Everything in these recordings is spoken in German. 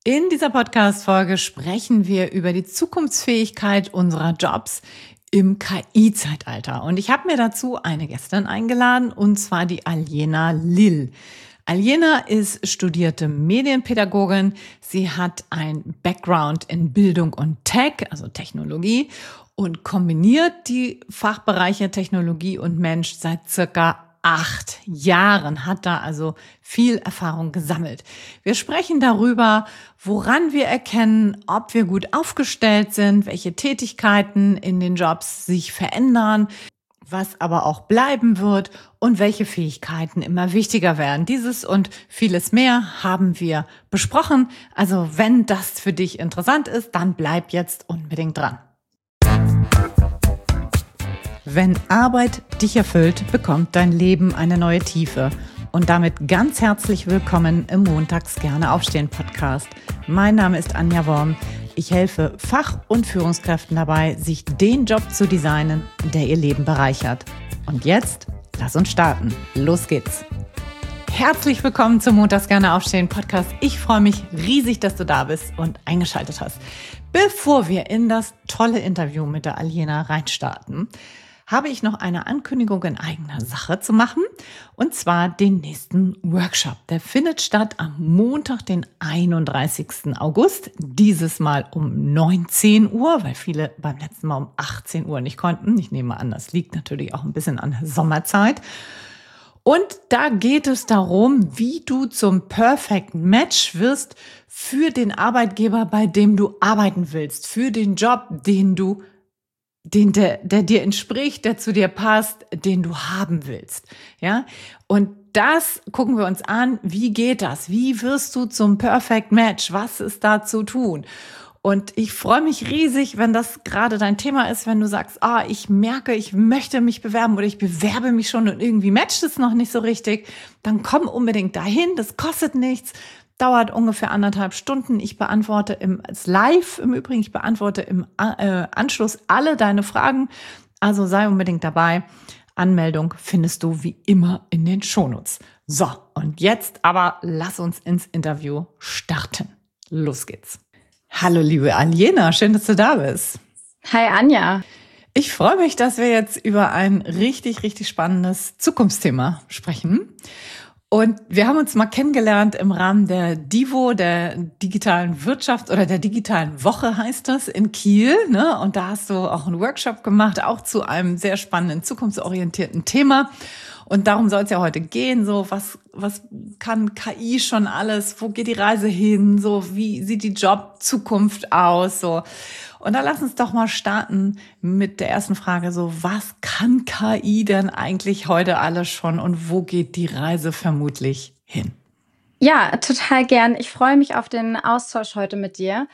In dieser Podcast-Folge sprechen wir über die Zukunftsfähigkeit unserer Jobs im KI-Zeitalter. Und ich habe mir dazu eine Gästin eingeladen, und zwar die Aljena Lill. Aljena ist studierte Medienpädagogin. Sie hat ein Background in Bildung und Tech, also Technologie, und kombiniert die Fachbereiche Technologie und Mensch seit circa 8 Jahren, hat da also viel Erfahrung gesammelt. Wir sprechen darüber, woran wir erkennen, ob wir gut aufgestellt sind, welche Tätigkeiten in den Jobs sich verändern, was aber auch bleiben wird und welche Fähigkeiten immer wichtiger werden. Dieses und vieles mehr haben wir besprochen. Also wenn das für dich interessant ist, dann bleib jetzt unbedingt dran. Wenn Arbeit dich erfüllt, bekommt dein Leben eine neue Tiefe. Und damit ganz herzlich willkommen im Montags gerne aufstehen Podcast. Mein Name ist Anja Worm. Ich helfe Fach- und Führungskräften dabei, sich den Job zu designen, der ihr Leben bereichert. Und jetzt, lass uns starten. Los geht's. Herzlich willkommen zum Montags gerne aufstehen Podcast. Ich freue mich riesig, dass du da bist und eingeschaltet hast. Bevor wir in das tolle Interview mit der Aljena reinstarten, habe ich noch eine Ankündigung in eigener Sache zu machen, und zwar den nächsten Workshop. Der findet statt am Montag, den 31. August, dieses Mal um 19 Uhr, weil viele beim letzten Mal um 18 Uhr nicht konnten. Ich nehme an, das liegt natürlich auch ein bisschen an der Sommerzeit. Und da geht es darum, wie du zum Perfect Match wirst für den Arbeitgeber, bei dem du arbeiten willst, für den Job, der dir entspricht, der zu dir passt, den du haben willst. Ja? Und das gucken wir uns an. Wie geht das? Wie wirst du zum Perfect Match? Was ist da zu tun? Und ich freue mich riesig, wenn das gerade dein Thema ist, wenn du sagst, ich merke, ich möchte mich bewerben oder ich bewerbe mich schon und irgendwie matcht es noch nicht so richtig, dann komm unbedingt dahin. Das kostet nichts. Dauert ungefähr 1,5 Stunden. Ich beantworte als Live im Übrigen, ich beantworte im Anschluss alle deine Fragen. Also sei unbedingt dabei. Anmeldung findest du wie immer in den Shownotes. So, und jetzt aber lass uns ins Interview starten. Los geht's. Hallo liebe Aljena, schön, dass du da bist. Hi Anja. Ich freue mich, dass wir jetzt über ein richtig, richtig spannendes Zukunftsthema sprechen. Und wir haben uns mal kennengelernt im Rahmen der DIWO, der digitalen Wirtschaft oder der digitalen Woche heißt das, in Kiel, ne? Und da hast du auch einen Workshop gemacht, auch zu einem sehr spannenden, zukunftsorientierten Thema. Und darum soll es ja heute gehen, so was kann KI schon alles, wo geht die Reise hin, so wie sieht die Jobzukunft aus, so. Und dann lass uns doch mal starten mit der ersten Frage, so was kann KI denn eigentlich heute alles schon und wo geht die Reise vermutlich hin? Ja, total gern. Ich freue mich auf den Austausch heute mit dir.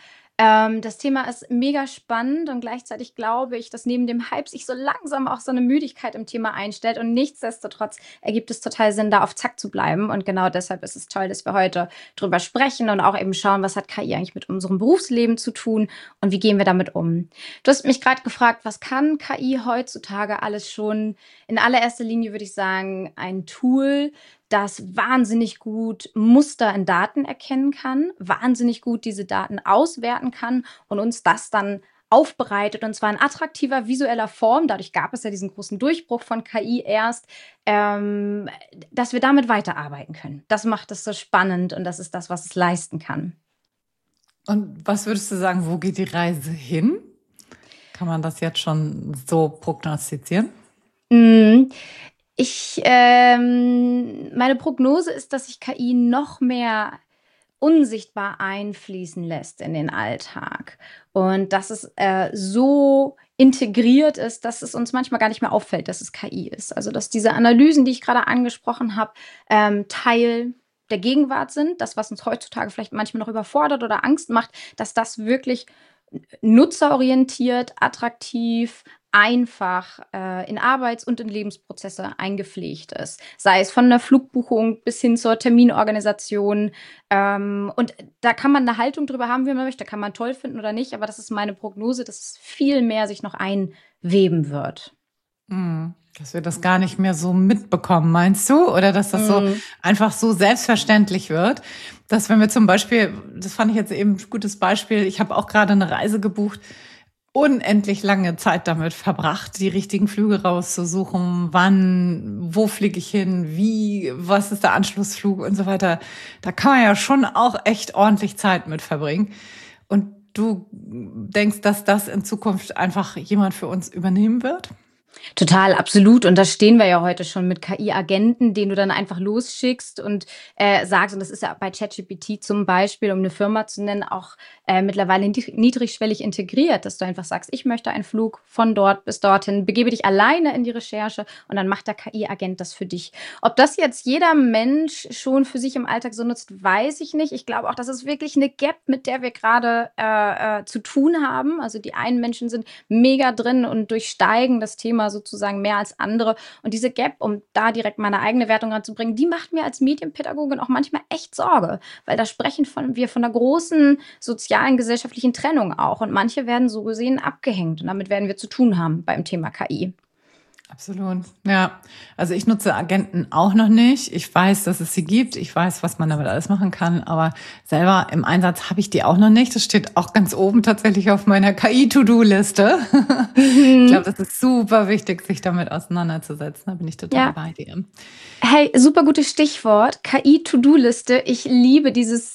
Das Thema ist mega spannend und gleichzeitig glaube ich, dass neben dem Hype sich so langsam auch so eine Müdigkeit im Thema einstellt und nichtsdestotrotz ergibt es total Sinn, da auf Zack zu bleiben und genau deshalb ist es toll, dass wir heute drüber sprechen und auch eben schauen, was hat KI eigentlich mit unserem Berufsleben zu tun und wie gehen wir damit um. Du hast mich gerade gefragt, was kann KI heutzutage alles schon? In allererster Linie würde ich sagen, ein Tool, das wahnsinnig gut Muster in Daten erkennen kann, wahnsinnig gut diese Daten auswerten kann und uns das dann aufbereitet und zwar in attraktiver visueller Form. Dadurch gab es ja diesen großen Durchbruch von KI erst, dass wir damit weiterarbeiten können. Das macht es so spannend und das ist das, was es leisten kann. Und was würdest du sagen, wo geht die Reise hin? Kann man das jetzt schon so prognostizieren? Meine Prognose ist, dass sich KI noch mehr unsichtbar einfließen lässt in den Alltag und dass es so integriert ist, dass es uns manchmal gar nicht mehr auffällt, dass es KI ist. Also dass diese Analysen, die ich gerade angesprochen habe, Teil der Gegenwart sind, das, was uns heutzutage vielleicht manchmal noch überfordert oder Angst macht, dass das wirklich nutzerorientiert, attraktiv, einfach in Arbeits- und in Lebensprozesse eingepflegt ist. Sei es von der Flugbuchung bis hin zur Terminorganisation. Und da kann man eine Haltung drüber haben, wie man möchte. Kann man toll finden oder nicht. Aber das ist meine Prognose, dass es viel mehr sich noch einweben wird. Dass wir das gar nicht mehr so mitbekommen, meinst du? Oder dass das so Mhm. einfach so selbstverständlich wird, dass wenn wir zum Beispiel, das fand ich jetzt eben ein gutes Beispiel, ich habe auch gerade eine Reise gebucht, unendlich lange Zeit damit verbracht, die richtigen Flüge rauszusuchen, wann, wo fliege ich hin, wie, was ist der Anschlussflug und so weiter. Da kann man ja schon auch echt ordentlich Zeit mit verbringen. Und du denkst, dass das in Zukunft einfach jemand für uns übernehmen wird? Total, absolut. Und da stehen wir ja heute schon mit KI-Agenten, den du dann einfach losschickst und sagst, und das ist ja bei ChatGPT zum Beispiel, um eine Firma zu nennen, auch mittlerweile niedrigschwellig integriert, dass du einfach sagst, ich möchte einen Flug von dort bis dorthin, begebe dich alleine in die Recherche und dann macht der KI-Agent das für dich. Ob das jetzt jeder Mensch schon für sich im Alltag so nutzt, weiß ich nicht. Ich glaube auch, das ist wirklich eine Gap, mit der wir gerade zu tun haben. Also die einen Menschen sind mega drin und durchsteigen das Thema sozusagen mehr als andere. Und diese Gap, um da direkt meine eigene Wertung ranzubringen, die macht mir als Medienpädagogin auch manchmal echt Sorge, weil da sprechen wir von einer großen sozialen, gesellschaftlichen Trennung auch. Und manche werden so gesehen abgehängt. Und damit werden wir zu tun haben beim Thema KI. Absolut. Ja, also ich nutze Agenten auch noch nicht. Ich weiß, dass es sie gibt. Ich weiß, was man damit alles machen kann. Aber selber im Einsatz habe ich die auch noch nicht. Das steht auch ganz oben tatsächlich auf meiner KI-To-Do-Liste. Ich glaube, Mhm. das ist super wichtig, sich damit auseinanderzusetzen. Da bin ich total Ja. bei dir. Hey, super gutes Stichwort. KI-To-Do-Liste. Ich liebe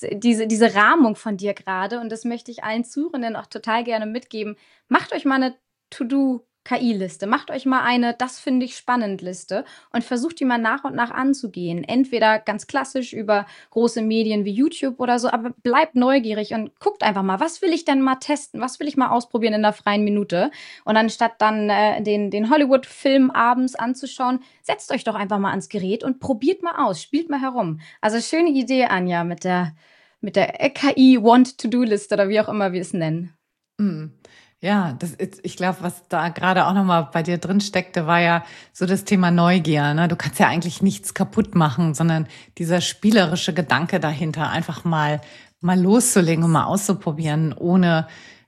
diese Rahmung von dir gerade und das möchte ich allen Zuhörenden auch total gerne mitgeben. Macht euch mal eine To-Do-KI-Liste. Macht euch mal eine Das finde ich spannend Liste und versucht die mal nach und nach anzugehen. Entweder ganz klassisch über große Medien wie YouTube oder so, aber bleibt neugierig und guckt einfach mal, was will ich denn mal testen? Was will ich mal ausprobieren in der freien Minute? Und anstatt dann den Hollywood-Film abends anzuschauen, setzt euch doch einfach mal ans Gerät und probiert mal aus, spielt mal herum. Also schöne Idee, Anja, mit der KI Want-To-Do-Liste oder wie auch immer wir es nennen. Mm. Ja, ich glaube, was da gerade auch nochmal bei dir drin steckte, war ja so das Thema Neugier. Ne? Du kannst ja eigentlich nichts kaputt machen, sondern dieser spielerische Gedanke dahinter, einfach mal loszulegen und mal auszuprobieren, ohne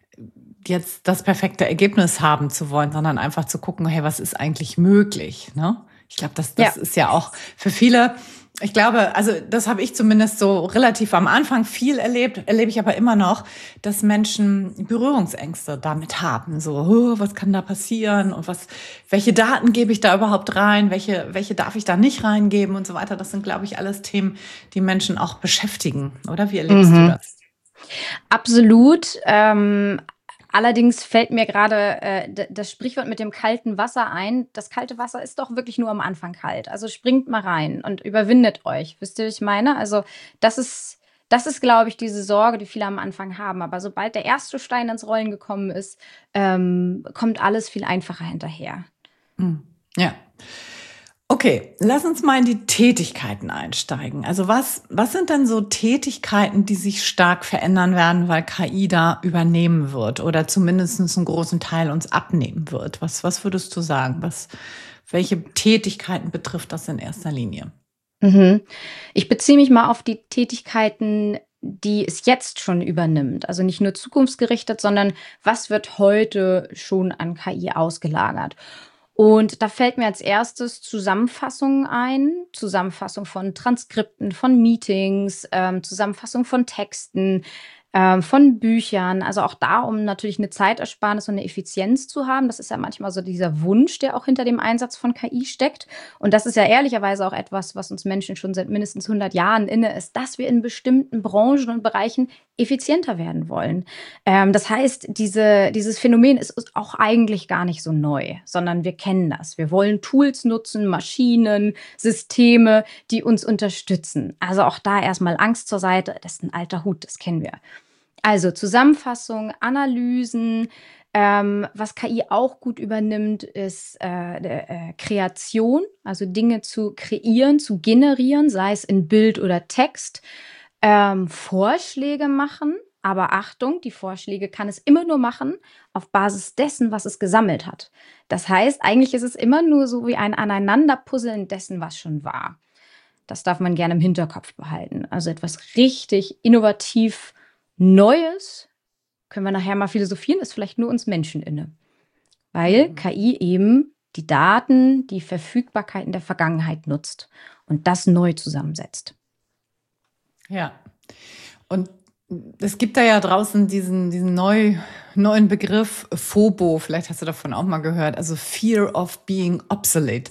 jetzt das perfekte Ergebnis haben zu wollen, sondern einfach zu gucken, hey, was ist eigentlich möglich? Ne? Ich glaube, das Ja, ist ja auch für viele, ich glaube, also das habe ich zumindest so relativ am Anfang viel erlebt, erlebe ich aber immer noch, dass Menschen Berührungsängste damit haben. So, oh, was kann da passieren und welche Daten gebe ich da überhaupt rein, welche darf ich da nicht reingeben und so weiter. Das sind, glaube ich, alles Themen, die Menschen auch beschäftigen, oder? Wie erlebst du mhm. das? Absolut. Allerdings fällt mir gerade das Sprichwort mit dem kalten Wasser ein. Das kalte Wasser ist doch wirklich nur am Anfang kalt. Also springt mal rein und überwindet euch. Wisst ihr, was ich meine? Also das ist, glaube ich, diese Sorge, die viele am Anfang haben. Aber sobald der erste Stein ins Rollen gekommen ist, kommt alles viel einfacher hinterher. Hm. Ja. Okay, lass uns mal in die Tätigkeiten einsteigen. Also was sind denn so Tätigkeiten, die sich stark verändern werden, weil KI da übernehmen wird oder zumindest einen großen Teil uns abnehmen wird? Was würdest du sagen? Welche Tätigkeiten betrifft das in erster Linie? Mhm. Ich beziehe mich mal auf die Tätigkeiten, die es jetzt schon übernimmt. Also nicht nur zukunftsgerichtet, sondern was wird heute schon an KI ausgelagert? Und da fällt mir als erstes Zusammenfassungen ein, Zusammenfassung von Transkripten, von Meetings, Zusammenfassung von Texten, von Büchern. Also auch da, um natürlich eine Zeitersparnis und eine Effizienz zu haben. Das ist ja manchmal so dieser Wunsch, der auch hinter dem Einsatz von KI steckt. Und das ist ja ehrlicherweise auch etwas, was uns Menschen schon seit mindestens 100 Jahren inne ist, dass wir in bestimmten Branchen und Bereichen effizienter werden wollen. Das heißt, dieses Phänomen ist auch eigentlich gar nicht so neu, sondern wir kennen das. Wir wollen Tools nutzen, Maschinen, Systeme, die uns unterstützen. Also auch da erstmal Angst zur Seite. Das ist ein alter Hut, das kennen wir. Also Zusammenfassung, Analysen. Was KI auch gut übernimmt, ist Kreation, also Dinge zu kreieren, zu generieren, sei es in Bild oder Text. Vorschläge machen, aber Achtung, die Vorschläge kann es immer nur machen auf Basis dessen, was es gesammelt hat. Das heißt, eigentlich ist es immer nur so wie ein Aneinanderpuzzeln dessen, was schon war. Das darf man gerne im Hinterkopf behalten. Also etwas richtig innovativ Neues, können wir nachher mal philosophieren, ist vielleicht nur uns Menschen inne. Weil Mhm. KI eben die Daten, die Verfügbarkeiten der Vergangenheit nutzt und das neu zusammensetzt. Ja, und es gibt da ja draußen diesen neuen Begriff FOBO, vielleicht hast du davon auch mal gehört, also Fear of Being Obsolete.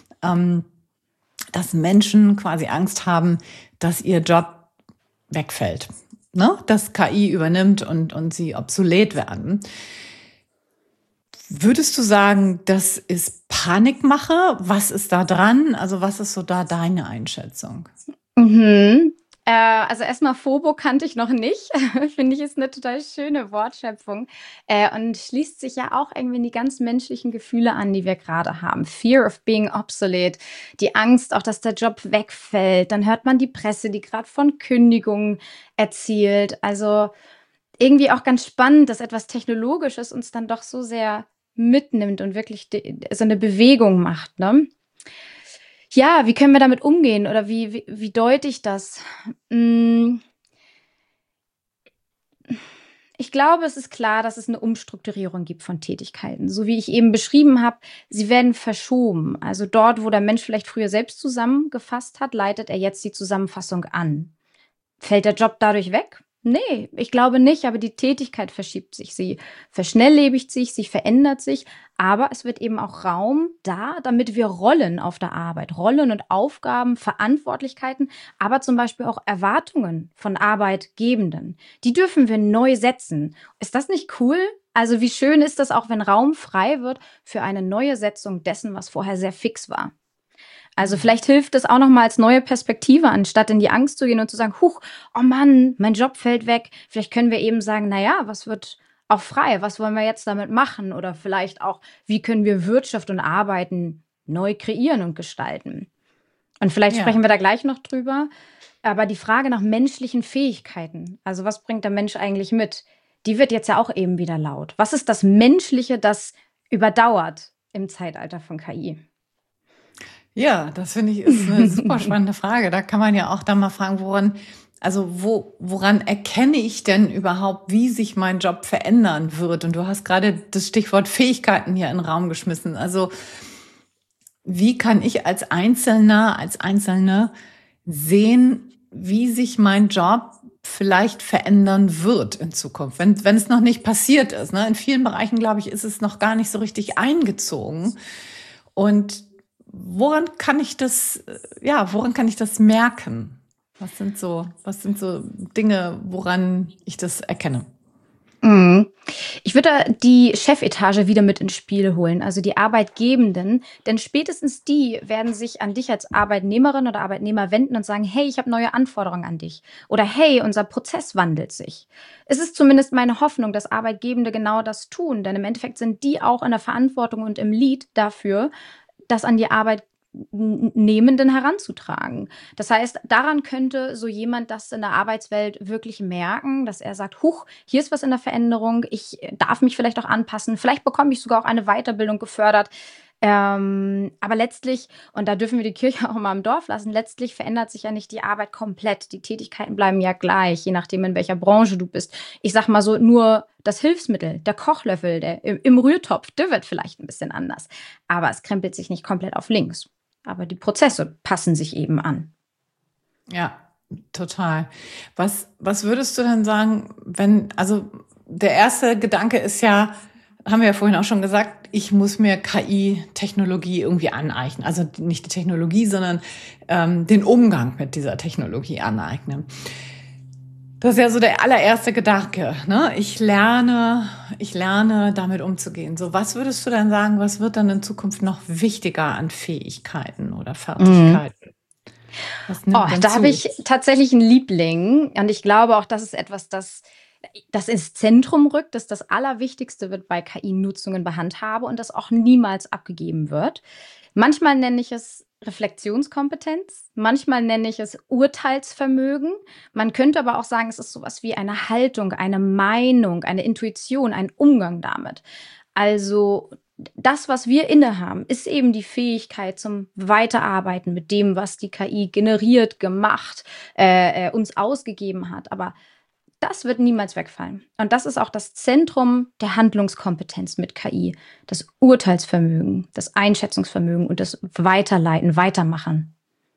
Dass Menschen quasi Angst haben, dass ihr Job wegfällt, ne? Dass KI übernimmt und sie obsolet werden. Würdest du sagen, das ist Panikmache? Was ist da dran? Also was ist so da deine Einschätzung? Also erstmal Phobo kannte ich noch nicht. Finde ich ist eine total schöne Wortschöpfung. Und schließt sich ja auch irgendwie in die ganz menschlichen Gefühle an, die wir gerade haben. Fear of being obsolete, die Angst auch, dass der Job wegfällt. Dann hört man die Presse, die gerade von Kündigungen erzählt. Also irgendwie auch ganz spannend, dass etwas Technologisches uns dann doch so sehr mitnimmt und wirklich so eine Bewegung macht, ne? Ja, wie können wir damit umgehen oder wie deute ich das? Ich glaube, es ist klar, dass es eine Umstrukturierung gibt von Tätigkeiten. So wie ich eben beschrieben habe, sie werden verschoben. Also dort, wo der Mensch vielleicht früher selbst zusammengefasst hat, leitet er jetzt die Zusammenfassung an. Fällt der Job dadurch weg? Nee, ich glaube nicht, aber die Tätigkeit verschiebt sich. Sie verschnelllebigt sich, sie verändert sich, aber es wird eben auch Raum da, damit wir Rollen auf der Arbeit, Rollen und Aufgaben, Verantwortlichkeiten, aber zum Beispiel auch Erwartungen von Arbeitgebenden, die dürfen wir neu setzen. Ist das nicht cool? Also wie schön ist das auch, wenn Raum frei wird für eine neue Setzung dessen, was vorher sehr fix war? Also vielleicht hilft es auch noch mal als neue Perspektive, anstatt in die Angst zu gehen und zu sagen, huch, oh Mann, mein Job fällt weg. Vielleicht können wir eben sagen, na ja, was wird auch frei? Was wollen wir jetzt damit machen? Oder vielleicht auch, wie können wir Wirtschaft und Arbeiten neu kreieren und gestalten? Und vielleicht Ja. sprechen wir da gleich noch drüber. Aber die Frage nach menschlichen Fähigkeiten, also was bringt der Mensch eigentlich mit, die wird jetzt ja auch eben wieder laut. Was ist das Menschliche, das überdauert im Zeitalter von KI? Ja, das finde ich ist eine super spannende Frage. Da kann man ja auch dann mal fragen, woran erkenne ich denn überhaupt, wie sich mein Job verändern wird? Und du hast gerade das Stichwort Fähigkeiten hier in den Raum geschmissen. Also wie kann ich als Einzelne sehen, wie sich mein Job vielleicht verändern wird in Zukunft, wenn es noch nicht passiert ist, ne? In vielen Bereichen, glaube ich, ist es noch gar nicht so richtig eingezogen. Und woran kann ich das merken? Was sind so Dinge, woran ich das erkenne? Ich würde da die Chefetage wieder mit ins Spiel holen, also die Arbeitgebenden, denn spätestens die werden sich an dich als Arbeitnehmerin oder Arbeitnehmer wenden und sagen, hey, ich habe neue Anforderungen an dich oder hey, unser Prozess wandelt sich. Es ist zumindest meine Hoffnung, dass Arbeitgebende genau das tun, denn im Endeffekt sind die auch in der Verantwortung und im Lead dafür, das an die Arbeitnehmenden heranzutragen. Das heißt, daran könnte so jemand das in der Arbeitswelt wirklich merken, dass er sagt, huch, hier ist was in der Veränderung, ich darf mich vielleicht auch anpassen, vielleicht bekomme ich sogar auch eine Weiterbildung gefördert. Aber letztlich, und da dürfen wir die Kirche auch mal im Dorf lassen, letztlich verändert sich ja nicht die Arbeit komplett. Die Tätigkeiten bleiben ja gleich, je nachdem, in welcher Branche du bist. Ich sag mal so, nur das Hilfsmittel, der Kochlöffel, der im Rührtopf, der wird vielleicht ein bisschen anders. Aber es krempelt sich nicht komplett auf links. Aber die Prozesse passen sich eben an. Ja, total. Was würdest du denn sagen, also der erste Gedanke ist ja, haben wir ja vorhin auch schon gesagt, ich muss mir KI-Technologie irgendwie aneignen. Also nicht die Technologie, sondern den Umgang mit dieser Technologie aneignen. Das ist ja so der allererste Gedanke, ne? Ich lerne damit umzugehen. So, was würdest du dann sagen, was wird dann in Zukunft noch wichtiger an Fähigkeiten oder Fertigkeiten? Was nimmt denn Da zu? habe ich tatsächlich einen Liebling und ich glaube auch, das ist etwas, das ins Zentrum rückt, dass das Allerwichtigste wird bei KI-Nutzungen bei Handhabe und das auch niemals abgegeben wird. Manchmal nenne ich es Reflexionskompetenz, manchmal nenne ich es Urteilsvermögen. Man könnte aber auch sagen, es ist sowas wie eine Haltung, eine Meinung, eine Intuition, ein Umgang damit. Also das, was wir innehaben, ist eben die Fähigkeit zum Weiterarbeiten mit dem, was die KI generiert, gemacht, uns ausgegeben hat. Aber Das wird niemals wegfallen. Und das ist auch das Zentrum der Handlungskompetenz mit KI. Das Urteilsvermögen, das Einschätzungsvermögen und das Weiterleiten, Weitermachen.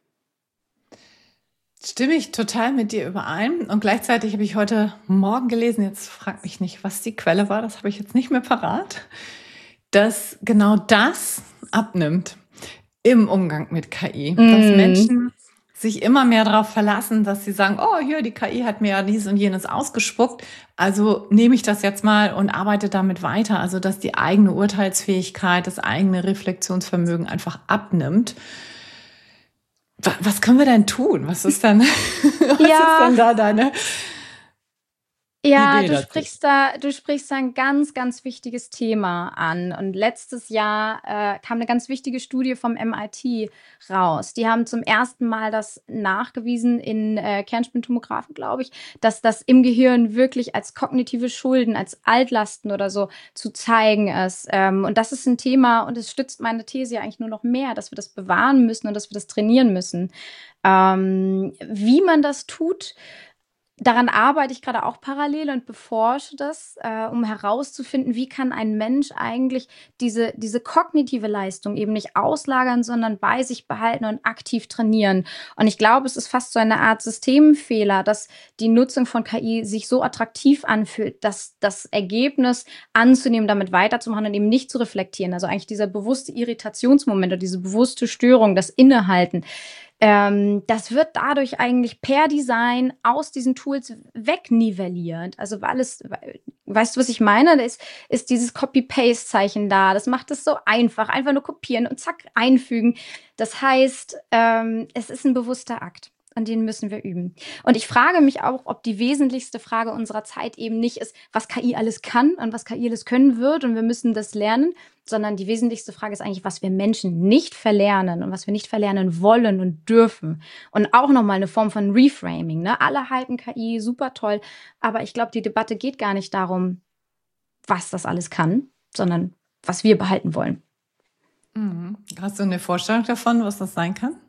Stimme ich total mit dir überein. Und gleichzeitig habe ich heute Morgen gelesen, jetzt frag mich nicht, was die Quelle war, das habe ich jetzt nicht mehr parat, dass genau das abnimmt im Umgang mit KI. Dass Menschen sich immer mehr darauf verlassen, dass sie sagen, oh, hier, die KI hat mir ja dies und jenes ausgespuckt, also nehme ich das jetzt mal und arbeite damit weiter. Also dass die eigene Urteilsfähigkeit, das eigene Reflexionsvermögen einfach abnimmt. Was können wir denn tun? Was ist denn, was ist denn da deine Ja, Idee du dazu? sprichst da ein ganz, ganz wichtiges Thema an. Und letztes Jahr kam eine ganz wichtige Studie vom MIT raus. Die haben zum ersten Mal das nachgewiesen in Kernspintomographen, glaube ich, dass das im Gehirn wirklich als kognitive Schulden, als Altlasten oder so zu zeigen ist. Und das ist ein Thema und es stützt meine These ja eigentlich nur noch mehr, dass wir das bewahren müssen und dass wir das trainieren müssen. Wie man das tut, daran arbeite ich gerade auch parallel und beforsche das, um herauszufinden, wie kann ein Mensch eigentlich diese kognitive Leistung eben nicht auslagern, sondern bei sich behalten und aktiv trainieren. Und ich glaube, es ist fast so eine Art Systemfehler, dass die Nutzung von KI sich so attraktiv anfühlt, dass das Ergebnis anzunehmen, damit weiterzumachen und eben nicht zu reflektieren. Also eigentlich dieser bewusste Irritationsmoment oder diese bewusste Störung, das Innehalten. Das wird dadurch eigentlich per Design aus diesen Tools wegnivelliert. Also weißt du, was ich meine? Da ist dieses Copy-Paste-Zeichen da. Das macht es so einfach nur kopieren und zack, einfügen. Das heißt, es ist ein bewusster Akt. An den müssen wir üben. Und ich frage mich auch, ob die wesentlichste Frage unserer Zeit eben nicht ist, was KI alles kann und was KI alles können wird und wir müssen das lernen, sondern die wesentlichste Frage ist eigentlich, was wir Menschen nicht verlernen und was wir nicht verlernen wollen und dürfen. Und auch nochmal eine Form von Reframing. Ne? Alle halten KI super toll, aber ich glaube, die Debatte geht gar nicht darum, was das alles kann, sondern was wir behalten wollen. Hast du eine Vorstellung davon, was das sein kann?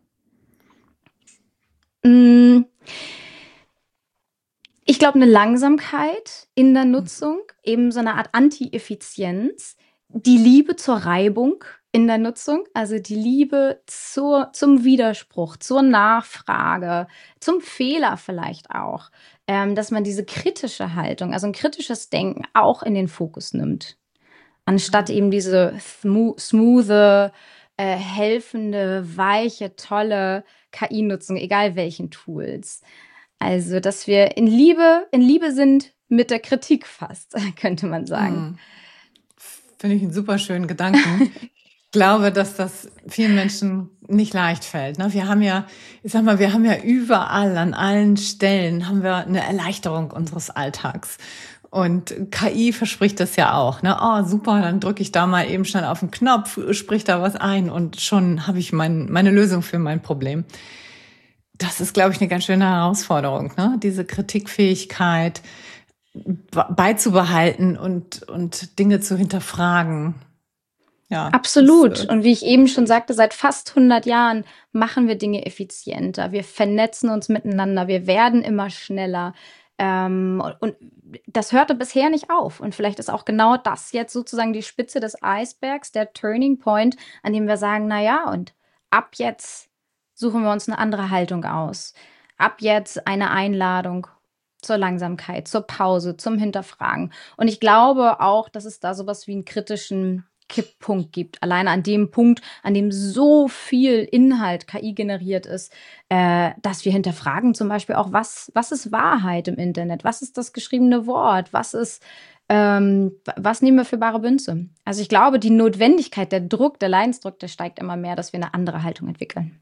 Ich glaube, eine Langsamkeit in der Nutzung, eben so eine Art Anti-Effizienz, die Liebe zur Reibung in der Nutzung, also die Liebe zum Widerspruch, zur Nachfrage, zum Fehler vielleicht auch, dass man diese kritische Haltung, also ein kritisches Denken auch in den Fokus nimmt, anstatt eben diese smoothe, helfende, weiche, tolle KI-Nutzung, egal welchen Tools. Also, dass wir in Liebe sind mit der Kritik fast, könnte man sagen. Finde ich einen super schönen Gedanken. Ich glaube, dass das vielen Menschen nicht leicht fällt. Ne? Wir haben ja überall, an allen Stellen haben wir eine Erleichterung unseres Alltags. Und KI verspricht das ja auch. Ne? Oh, super, dann drücke ich da mal eben schnell auf den Knopf, sprich da was ein und schon habe ich meine Lösung für mein Problem. Das ist, glaube ich, eine ganz schöne Herausforderung, ne? Diese Kritikfähigkeit beizubehalten und Dinge zu hinterfragen. Ja, Absolut. Und wie ich eben schon sagte, seit fast 100 Jahren machen wir Dinge effizienter. Wir vernetzen uns miteinander. Wir werden immer schneller. Und das hörte bisher nicht auf. Und vielleicht ist auch genau das jetzt sozusagen die Spitze des Eisbergs, der Turning Point, an dem wir sagen, na ja, und ab jetzt suchen wir uns eine andere Haltung aus. Ab jetzt eine Einladung zur Langsamkeit, zur Pause, zum Hinterfragen. Und ich glaube auch, dass es da sowas wie einen kritischen Kipppunkt gibt. Alleine an dem Punkt, an dem so viel Inhalt KI generiert ist, dass wir hinterfragen zum Beispiel auch, was ist Wahrheit im Internet? Was ist das geschriebene Wort? Was nehmen wir für bare Münze? Also ich glaube, die Notwendigkeit, der Druck, der Leidensdruck, der steigt immer mehr, dass wir eine andere Haltung entwickeln.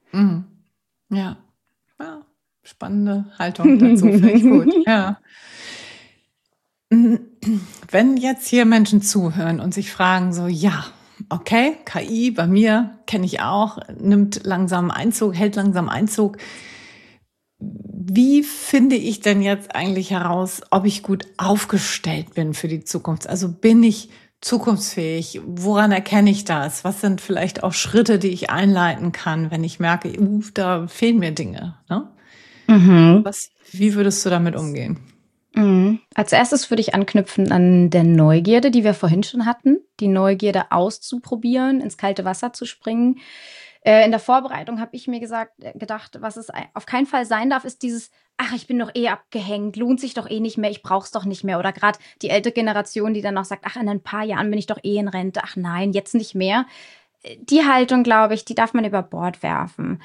Ja, spannende Haltung dazu, finde ich gut. Ja. Wenn jetzt hier Menschen zuhören und sich fragen so, ja, okay, KI bei mir kenne ich auch, hält langsam Einzug. Wie finde ich denn jetzt eigentlich heraus, ob ich gut aufgestellt bin für die Zukunft? Also bin ich zukunftsfähig? Woran erkenne ich das? Was sind vielleicht auch Schritte, die ich einleiten kann, wenn ich merke, da fehlen mir Dinge? Ne? Wie würdest du damit umgehen? Als erstes würde ich anknüpfen an der Neugierde, die wir vorhin schon hatten. Die Neugierde auszuprobieren, ins kalte Wasser zu springen. In der Vorbereitung habe ich mir gedacht, was es auf keinen Fall sein darf, ist dieses, ach, ich bin doch eh abgehängt, lohnt sich doch eh nicht mehr, ich brauch's doch nicht mehr. Oder gerade die ältere Generation, die dann noch sagt, ach, in ein paar Jahren bin ich doch eh in Rente, ach nein, jetzt nicht mehr. Die Haltung, glaube ich, die darf man über Bord werfen,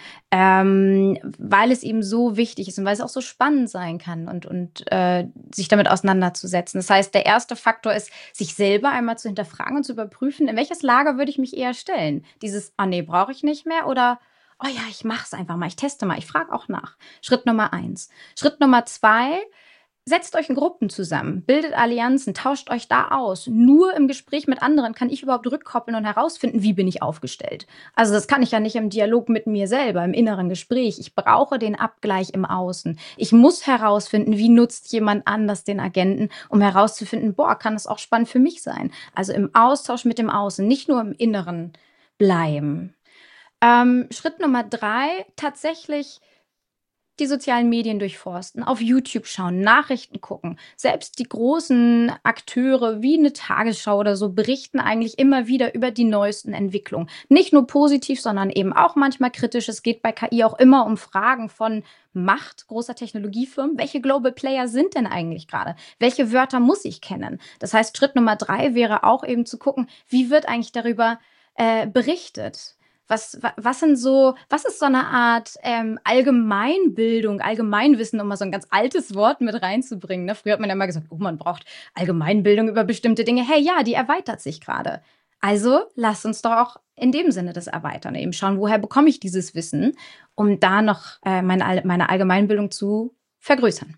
weil es eben so wichtig ist und weil es auch so spannend sein kann und sich damit auseinanderzusetzen. Das heißt, der erste Faktor ist, sich selber einmal zu hinterfragen und zu überprüfen, in welches Lager würde ich mich eher stellen? Dieses, ah nee, brauche ich nicht mehr oder, oh ja, ich mache es einfach mal, ich teste mal, ich frage auch nach. Schritt Nummer 1. Schritt Nummer 2, setzt euch in Gruppen zusammen, bildet Allianzen, tauscht euch da aus. Nur im Gespräch mit anderen kann ich überhaupt rückkoppeln und herausfinden, wie bin ich aufgestellt. Also das kann ich ja nicht im Dialog mit mir selber, im inneren Gespräch. Ich brauche den Abgleich im Außen. Ich muss herausfinden, wie nutzt jemand anders den Agenten, um herauszufinden, boah, kann das auch spannend für mich sein. Also im Austausch mit dem Außen, nicht nur im Inneren bleiben. Schritt Nummer 3, tatsächlich die sozialen Medien durchforsten, auf YouTube schauen, Nachrichten gucken. Selbst die großen Akteure wie eine Tagesschau oder so berichten eigentlich immer wieder über die neuesten Entwicklungen. Nicht nur positiv, sondern eben auch manchmal kritisch. Es geht bei KI auch immer um Fragen von Macht großer Technologiefirmen. Welche Global Player sind denn eigentlich gerade? Welche Wörter muss ich kennen? Das heißt, Schritt Nummer 3 wäre auch eben zu gucken, wie wird eigentlich darüber berichtet? Was ist so eine Art Allgemeinbildung, Allgemeinwissen, um mal so ein ganz altes Wort mit reinzubringen. Ne? Früher hat man ja mal gesagt, oh, man braucht Allgemeinbildung über bestimmte Dinge. Hey, ja, die erweitert sich gerade. Also lasst uns doch auch in dem Sinne das erweitern. Eben schauen, woher bekomme ich dieses Wissen, um da noch meine Allgemeinbildung zu vergrößern.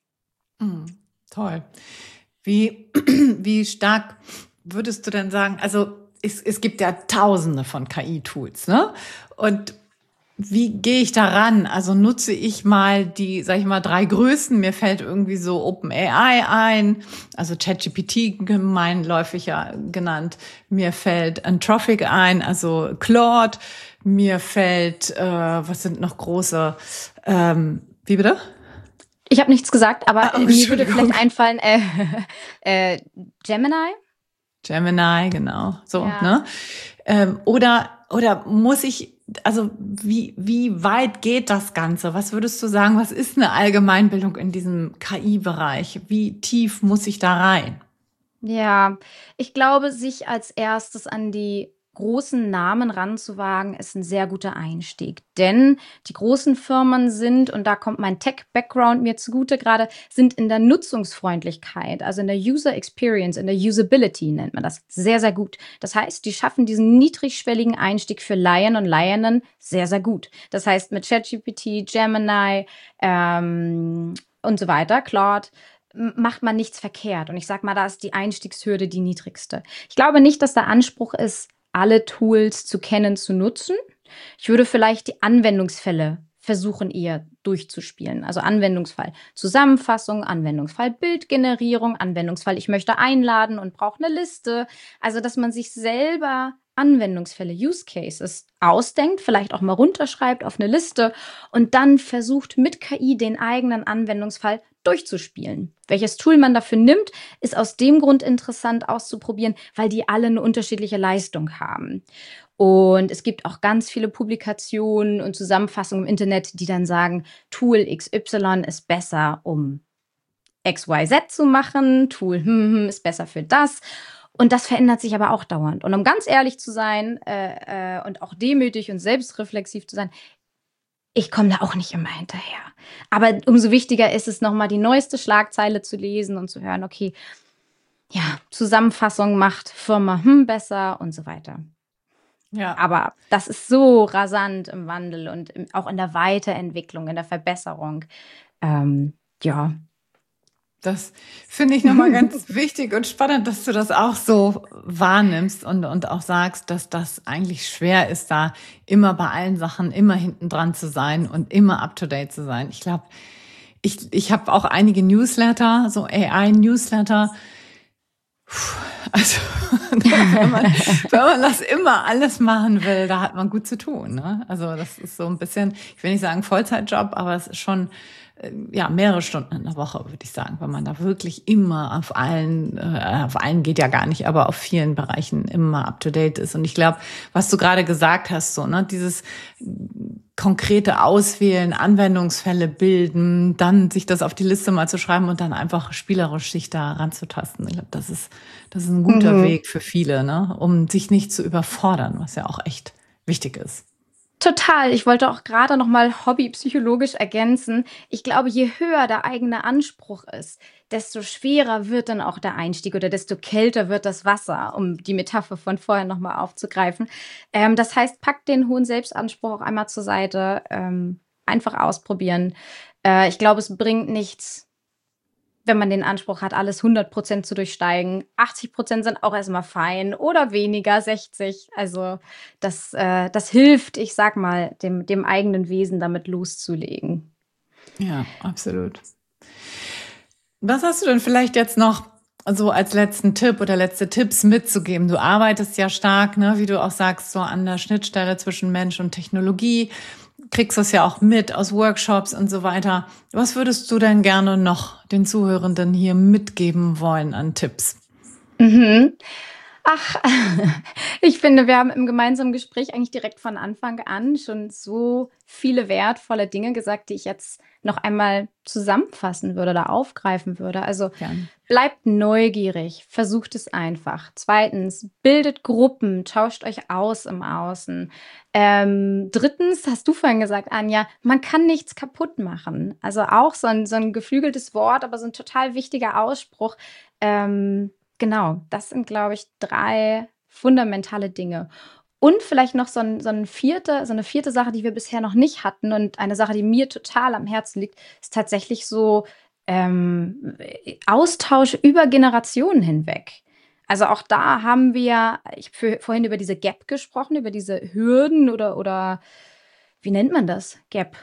Toll. Wie stark würdest du denn sagen, also es gibt ja Tausende von KI-Tools, ne? Und wie gehe ich daran? Also nutze ich mal die, sag ich mal, 3 größten. Mir fällt irgendwie so OpenAI ein, also ChatGPT gemeinläufig ja genannt. Mir fällt Anthropic ein, also Claude. Mir fällt, was sind noch große, wie bitte? Ich habe nichts gesagt, aber mir würde vielleicht einfallen, Gemini, genau, so, ja. Ne? Oder muss ich, also wie weit geht das Ganze? Was würdest du sagen, was ist eine Allgemeinbildung in diesem KI-Bereich? Wie tief muss ich da rein? Ja, ich glaube, sich als erstes an die großen Namen ranzuwagen, ist ein sehr guter Einstieg. Denn die großen Firmen sind, und da kommt mein Tech-Background mir zugute gerade, sind in der Nutzungsfreundlichkeit, also in der User Experience, in der Usability nennt man das, sehr, sehr gut. Das heißt, die schaffen diesen niedrigschwelligen Einstieg für Laien und Laieninnen sehr, sehr gut. Das heißt, mit ChatGPT, Gemini und so weiter, Claude, macht man nichts verkehrt. Und ich sag mal, da ist die Einstiegshürde die niedrigste. Ich glaube nicht, dass der Anspruch ist, alle Tools zu kennen, zu nutzen. Ich würde vielleicht die Anwendungsfälle versuchen, eher durchzuspielen. Also Anwendungsfall Zusammenfassung, Anwendungsfall Bildgenerierung, Anwendungsfall ich möchte einladen und brauche eine Liste. Also, dass man sich selber Anwendungsfälle, Use Cases ausdenkt, vielleicht auch mal runterschreibt auf eine Liste und dann versucht mit KI den eigenen Anwendungsfall durchzuspielen. Welches Tool man dafür nimmt, ist aus dem Grund interessant auszuprobieren, weil die alle eine unterschiedliche Leistung haben. Und es gibt auch ganz viele Publikationen und Zusammenfassungen im Internet, die dann sagen, Tool XY ist besser, um XYZ zu machen, Tool ist besser für das. Und das verändert sich aber auch dauernd. Und um ganz ehrlich zu sein und auch demütig und selbstreflexiv zu sein, ich komme da auch nicht immer hinterher. Aber umso wichtiger ist es, nochmal die neueste Schlagzeile zu lesen und zu hören, okay, ja, Zusammenfassung macht Firma besser und so weiter. Ja. Aber das ist so rasant im Wandel und auch in der Weiterentwicklung, in der Verbesserung. Ja. Das finde ich nochmal ganz wichtig und spannend, dass du das auch so wahrnimmst und auch sagst, dass das eigentlich schwer ist, da immer bei allen Sachen immer hinten dran zu sein und immer up to date zu sein. Ich glaube, ich habe auch einige Newsletter, so AI-Newsletter. Also wenn man das immer alles machen will, da hat man gut zu tun. Ne? Also das ist so ein bisschen, ich will nicht sagen Vollzeitjob, aber es ist schon mehrere Stunden in der Woche, würde ich sagen, weil man da wirklich immer auf allen geht ja gar nicht, aber auf vielen Bereichen immer up to date ist. Und ich glaube, was du gerade gesagt hast, so, ne, dieses konkrete Auswählen, Anwendungsfälle bilden, dann sich das auf die Liste mal zu schreiben und dann einfach spielerisch sich da ranzutasten. Ich glaube, das ist ein guter Weg für viele, ne, um sich nicht zu überfordern, was ja auch echt wichtig ist. Total. Ich wollte auch gerade noch mal hobbypsychologisch ergänzen. Ich glaube, je höher der eigene Anspruch ist, desto schwerer wird dann auch der Einstieg oder desto kälter wird das Wasser, um die Metapher von vorher noch mal aufzugreifen. Das heißt, packt den hohen Selbstanspruch auch einmal zur Seite, einfach ausprobieren. Ich glaube, es bringt nichts, wenn man den Anspruch hat, alles 100% zu durchsteigen. 80% sind auch erstmal fein oder weniger, 60. Also das hilft, ich sag mal, dem eigenen Wesen damit loszulegen. Ja, absolut. Was hast du denn vielleicht jetzt noch so als letzten Tipp oder letzte Tipps mitzugeben? Du arbeitest ja stark, ne, wie du auch sagst, so an der Schnittstelle zwischen Mensch und Technologie. Kriegst du es ja auch mit aus Workshops und so weiter. Was würdest du denn gerne noch den Zuhörenden hier mitgeben wollen an Tipps? Ach, ich finde, wir haben im gemeinsamen Gespräch eigentlich direkt von Anfang an schon so viele wertvolle Dinge gesagt, die ich jetzt noch einmal zusammenfassen würde oder aufgreifen würde. Also bleibt neugierig, versucht es einfach. Zweitens, bildet Gruppen, tauscht euch aus im Außen. Drittens, hast du vorhin gesagt, Anja, man kann nichts kaputt machen. Also auch so ein geflügeltes Wort, aber so ein total wichtiger Ausspruch. Genau, das sind, glaube ich, 3 fundamentale Dinge. Und vielleicht noch so eine vierte Sache, die wir bisher noch nicht hatten und eine Sache, die mir total am Herzen liegt, ist tatsächlich so Austausch über Generationen hinweg. Also auch da haben wir, vorhin über diese Gap gesprochen, über diese Hürden oder wie nennt man das? Gap.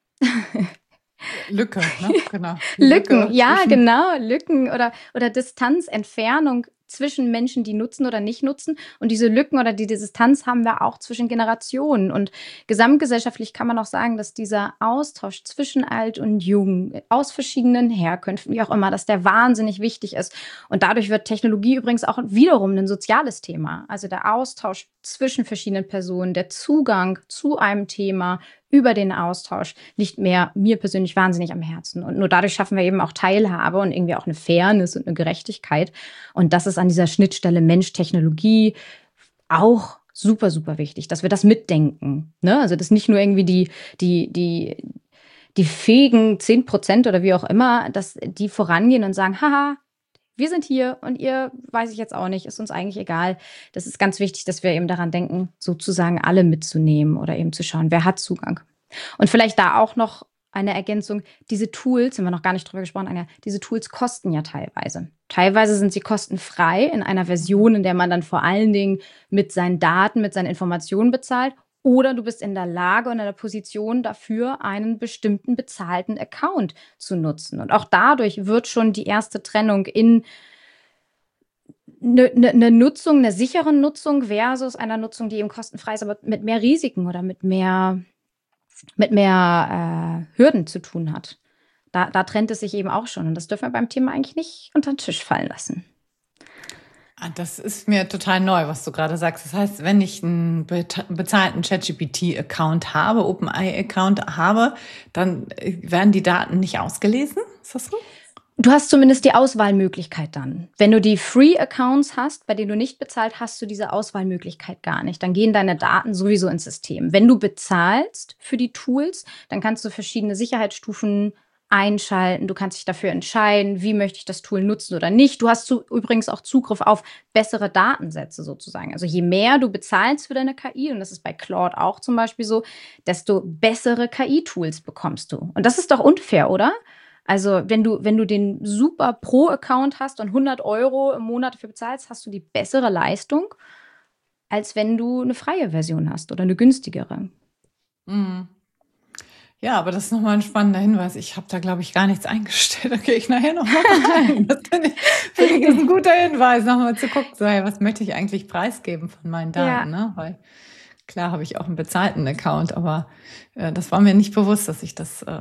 Lücke, ne? Genau. Lücken, ja, genau. Lücken oder Distanz, Entfernung zwischen Menschen, die nutzen oder nicht nutzen. Und diese Lücken oder die Distanz haben wir auch zwischen Generationen. Und gesamtgesellschaftlich kann man auch sagen, dass dieser Austausch zwischen Alt und Jung aus verschiedenen Herkünften, wie auch immer, dass der wahnsinnig wichtig ist. Und dadurch wird Technologie übrigens auch wiederum ein soziales Thema. Also der Austausch zwischen verschiedenen Personen, der Zugang zu einem Thema über den Austausch liegt mir persönlich wahnsinnig am Herzen. Und nur dadurch schaffen wir eben auch Teilhabe und irgendwie auch eine Fairness und eine Gerechtigkeit. Und das ist an dieser Schnittstelle Mensch-Technologie auch super, super wichtig, dass wir das mitdenken. Ne? Also dass nicht nur irgendwie die fähigen 10% oder wie auch immer, dass die vorangehen und sagen, haha, wir sind hier und ihr, weiß ich jetzt auch nicht, ist uns eigentlich egal. Das ist ganz wichtig, dass wir eben daran denken, sozusagen alle mitzunehmen oder eben zu schauen, wer hat Zugang. Und vielleicht da auch noch eine Ergänzung. Diese Tools, haben wir noch gar nicht drüber gesprochen, Anja, diese Tools kosten ja teilweise. Teilweise sind sie kostenfrei in einer Version, in der man dann vor allen Dingen mit seinen Daten, mit seinen Informationen bezahlt. Oder du bist in der Lage und in der Position dafür, einen bestimmten bezahlten Account zu nutzen. Und auch dadurch wird schon die erste Trennung in eine Nutzung, eine sichere Nutzung versus einer Nutzung, die eben kostenfrei ist, aber mit mehr Risiken oder mit mehr Hürden zu tun hat. Da trennt es sich eben auch schon. Und das dürfen wir beim Thema eigentlich nicht unter den Tisch fallen lassen. Das ist mir total neu, was du gerade sagst. Das heißt, wenn ich einen bezahlten ChatGPT-Account habe, OpenAI-Account habe, dann werden die Daten nicht ausgelesen? Ist das so? Du hast zumindest die Auswahlmöglichkeit dann. Wenn du die Free-Accounts hast, bei denen du nicht bezahlt, hast du diese Auswahlmöglichkeit gar nicht. Dann gehen deine Daten sowieso ins System. Wenn du bezahlst für die Tools, dann kannst du verschiedene Sicherheitsstufen einschalten. Du kannst dich dafür entscheiden, wie möchte ich das Tool nutzen oder nicht. Du hast übrigens auch Zugriff auf bessere Datensätze sozusagen. Also je mehr du bezahlst für deine KI, und das ist bei Claude auch zum Beispiel so, desto bessere KI-Tools bekommst du. Und das ist doch unfair, oder? Also wenn du den super Pro-Account hast und 100 € im Monat dafür bezahlst, hast du die bessere Leistung, als wenn du eine freie Version hast oder eine günstigere. Mhm. Ja, aber das ist nochmal ein spannender Hinweis. Ich habe da, glaube ich, gar nichts eingestellt. Da gehe ich nachher nochmal rein. Das finde ich ein guter Hinweis, nochmal zu gucken, so, hey, was möchte ich eigentlich preisgeben von meinen Daten? Ja. Ne? Weil klar habe ich auch einen bezahlten Account, aber das war mir nicht bewusst, dass ich das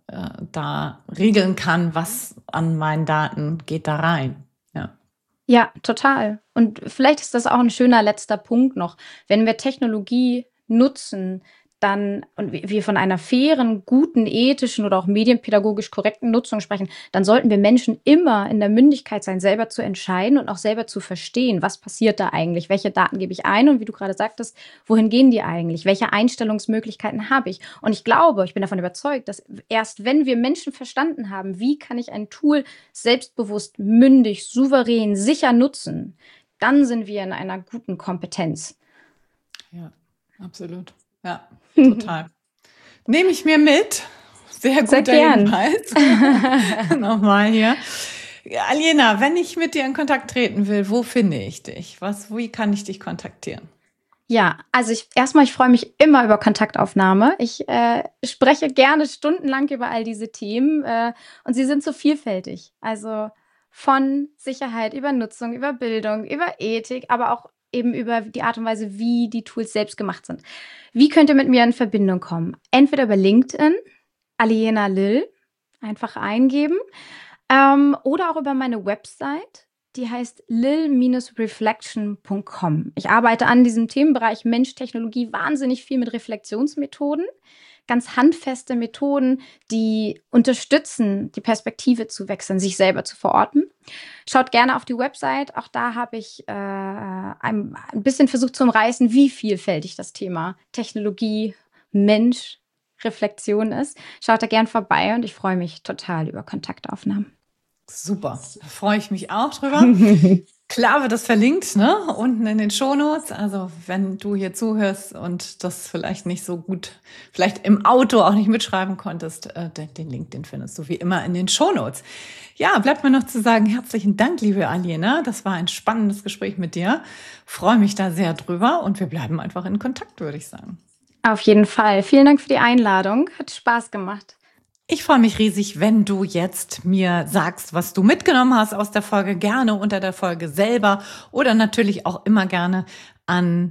da regeln kann, was an meinen Daten geht da rein. Ja. Ja, total. Und vielleicht ist das auch ein schöner letzter Punkt noch. Wenn wir Technologie nutzen, dann und wir von einer fairen, guten, ethischen oder auch medienpädagogisch korrekten Nutzung sprechen, dann sollten wir Menschen immer in der Mündigkeit sein, selber zu entscheiden und auch selber zu verstehen, was passiert da eigentlich, welche Daten gebe ich ein und wie du gerade sagtest, wohin gehen die eigentlich, welche Einstellungsmöglichkeiten habe ich. Und ich glaube, ich bin davon überzeugt, dass erst wenn wir Menschen verstanden haben, wie kann ich ein Tool selbstbewusst, mündig, souverän, sicher nutzen, dann sind wir in einer guten Kompetenz. Ja, absolut. Ja, total. Nehme ich mir mit. Sehr guter Hinweis. Nochmal hier. Aljena, wenn ich mit dir in Kontakt treten will, wo finde ich dich? Wie kann ich dich kontaktieren? Ja, also ich freue mich immer über Kontaktaufnahme. Ich spreche gerne stundenlang über all diese Themen und sie sind so vielfältig. Also von Sicherheit über Nutzung, über Bildung, über Ethik, aber auch eben über die Art und Weise, wie die Tools selbst gemacht sind. Wie könnt ihr mit mir in Verbindung kommen? Entweder über LinkedIn, Aljena Lill, einfach eingeben, oder auch über meine Website, die heißt lill-reflection.com. Ich arbeite an diesem Themenbereich Mensch-Technologie wahnsinnig viel mit Reflexionsmethoden, ganz handfeste Methoden, die unterstützen, die Perspektive zu wechseln, sich selber zu verorten. Schaut gerne auf die Website. Auch da habe ich ein bisschen versucht zu umreißen, wie vielfältig das Thema Technologie, Mensch, Reflexion ist. Schaut da gern vorbei und ich freue mich total über Kontaktaufnahmen. Super, da freue ich mich auch drüber. Klar wird das verlinkt, ne? Unten in den Shownotes. Also wenn du hier zuhörst und das vielleicht nicht so gut, vielleicht im Auto auch nicht mitschreiben konntest, den Link, den findest du wie immer in den Shownotes. Ja, bleibt mir noch zu sagen, herzlichen Dank, liebe Aljena. Das war ein spannendes Gespräch mit dir. Freue mich da sehr drüber und wir bleiben einfach in Kontakt, würde ich sagen. Auf jeden Fall. Vielen Dank für die Einladung. Hat Spaß gemacht. Ich freue mich riesig, wenn du jetzt mir sagst, was du mitgenommen hast aus der Folge, gerne unter der Folge selber oder natürlich auch immer gerne an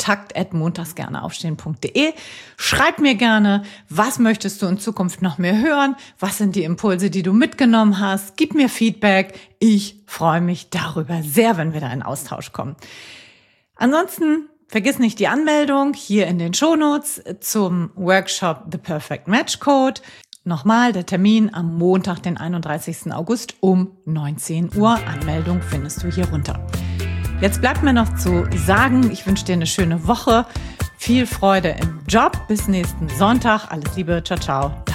kontakt@montagsgerneaufstehen.de. Schreib mir gerne, was möchtest du in Zukunft noch mehr hören? Was sind die Impulse, die du mitgenommen hast? Gib mir Feedback. Ich freue mich darüber sehr, wenn wir da in Austausch kommen. Ansonsten vergiss nicht die Anmeldung hier in den Shownotes zum Workshop The Perfect Match Code. Nochmal der Termin am Montag, den 31. August um 19 Uhr. Anmeldung findest du hier runter. Jetzt bleibt mir noch zu sagen, ich wünsche dir eine schöne Woche, viel Freude im Job, bis nächsten Sonntag. Alles Liebe, ciao, ciao.